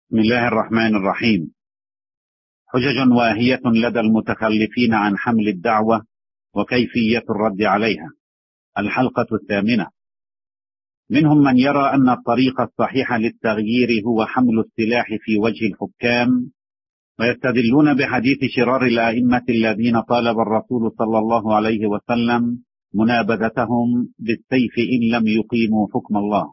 بسم الله الرحمن الرحيم. حجج واهية لدى المتخلفين عن حمل الدعوة وكيفية الرد عليها. الحلقة 8. منهم من يرى أن الطريق الصحيح للتغيير هو حمل السلاح في وجه الحكام، ويستدلون بحديث شرار الأئمة الذين طالب الرسول صلى الله عليه وسلم منابذتهم بالسيف إن لم يقيموا حكم الله.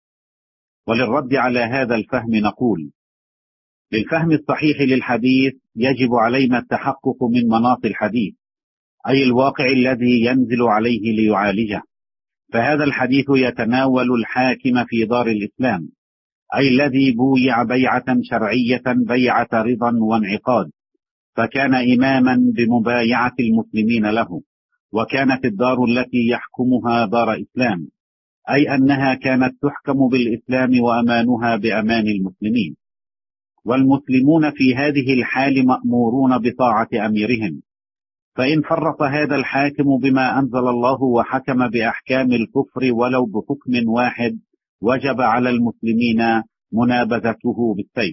وللرد على هذا الفهم نقول: للفهم الصحيح للحديث يجب علينا التحقق من مناط الحديث، أي الواقع الذي ينزل عليه ليعالجه. فهذا الحديث يتناول الحاكم في دار الإسلام، أي الذي بويع بيعة شرعية، بيعة رضا وانعقاد، فكان إماما بمبايعة المسلمين له، وكانت الدار التي يحكمها دار إسلام، أي أنها كانت تحكم بالإسلام وأمانها بأمان المسلمين، والمسلمون في هذه الحال مأمورون بطاعة أميرهم. فإن فرط هذا الحاكم بما أنزل الله وحكم بأحكام الكفر ولو بحكم واحد، وجب على المسلمين منابذته بالسيف.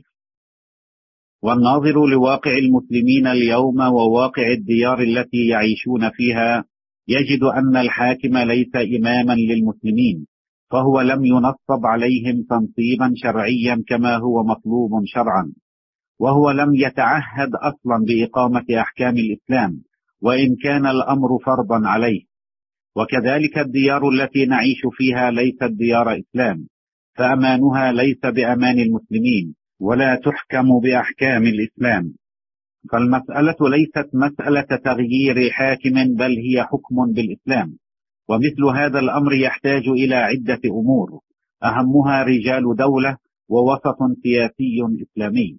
والناظر لواقع المسلمين اليوم وواقع الديار التي يعيشون فيها يجد أن الحاكم ليس إماما للمسلمين، فهو لم ينصب عليهم تنصيبا شرعيا كما هو مطلوب شرعا، وهو لم يتعهد أصلا بإقامة أحكام الإسلام وإن كان الأمر فرضا عليه. وكذلك الديار التي نعيش فيها ليست ديار إسلام، فأمانها ليس بأمان المسلمين ولا تحكم بأحكام الإسلام. فالمسألة ليست مسألة تغيير حاكم، بل هي حكم بالإسلام. ومثل هذا الأمر يحتاج إلى عدة أمور، أهمها رجال دولة ووسط سياسي إسلامي.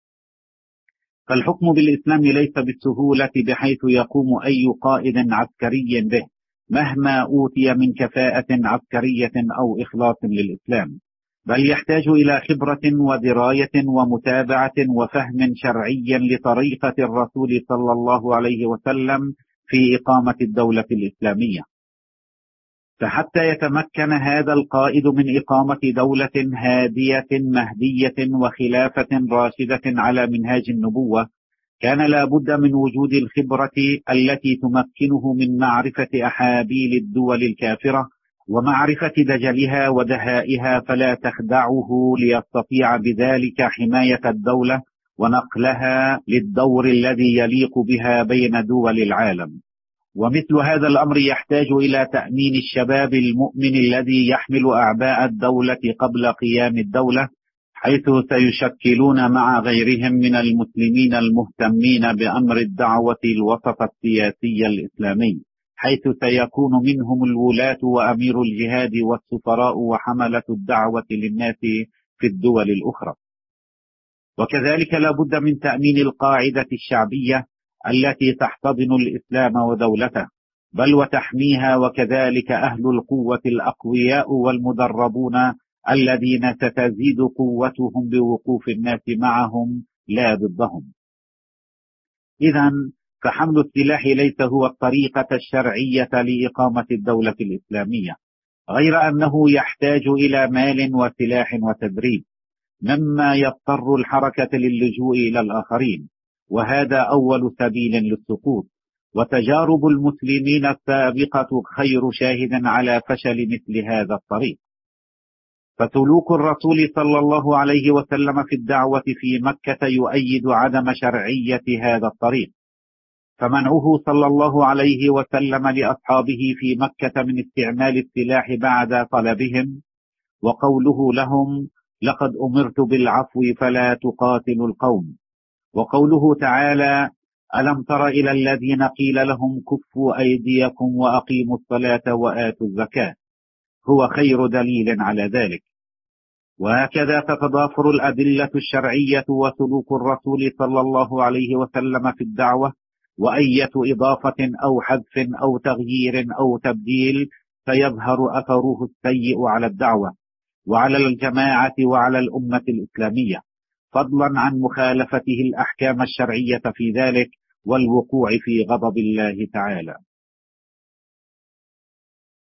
فالحكم بالإسلام ليس بالسهولة بحيث يقوم أي قائد عسكري به مهما أوتي من كفاءة عسكرية أو إخلاص للإسلام، بل يحتاج إلى خبرة ودراية ومتابعة وفهم شرعي لطريقة الرسول صلى الله عليه وسلم في إقامة الدولة الإسلامية. فحتى يتمكن هذا القائد من إقامة دولة هادية مهدية وخلافة راشدة على منهاج النبوة، كان لا بد من وجود الخبرة التي تمكنه من معرفة أحابيل الدول الكافرة ومعرفة دجلها ودهائها، فلا تخدعه، ليستطيع بذلك حماية الدولة ونقلها للدور الذي يليق بها بين دول العالم. ومثل هذا الأمر يحتاج إلى تأمين الشباب المؤمن الذي يحمل أعباء الدولة قبل قيام الدولة، حيث سيشكلون مع غيرهم من المسلمين المهتمين بأمر الدعوة الوسط السياسي الإسلامي، حيث سيكون منهم الولاة وأمير الجهاد والسفراء وحملة الدعوة للناس في الدول الأخرى. وكذلك لا بد من تأمين القاعدة الشعبية التي تحتضن الإسلام ودولته، بل وتحميها، وكذلك أهل القوة الأقوياء والمدربون الذين ستزيد قوتهم بوقوف الناس معهم لا ضدهم. إذن فحمل السلاح ليس هو الطريقة الشرعية لإقامة الدولة الإسلامية، غير أنه يحتاج إلى مال وسلاح وتدريب، مما يضطر الحركة للجوء إلى الآخرين، وهذا أول سبيل للسقوط. وتجارب المسلمين السابقة خير شاهد على فشل مثل هذا الطريق. فسلوك الرسول صلى الله عليه وسلم في الدعوة في مكة يؤيد عدم شرعية هذا الطريق، فمنعه صلى الله عليه وسلم لأصحابه في مكة من استعمال السلاح بعد طلبهم، وقوله لهم: لقد أمرت بالعفو فلا تقاتلوا القوم، وقوله تعالى: ألم تر إلى الذين قيل لهم كفوا أيديكم وأقيموا الصلاة وآتوا الزكاة، هو خير دليل على ذلك. وهكذا تتضافر الأدلة الشرعية وسلوك الرسول صلى الله عليه وسلم في الدعوة، وأية إضافة أو حذف أو تغيير أو تبديل فيظهر أثره السيء على الدعوة وعلى الجماعة وعلى الأمة الإسلامية، فضلا عن مخالفته الأحكام الشرعية في ذلك والوقوع في غضب الله تعالى.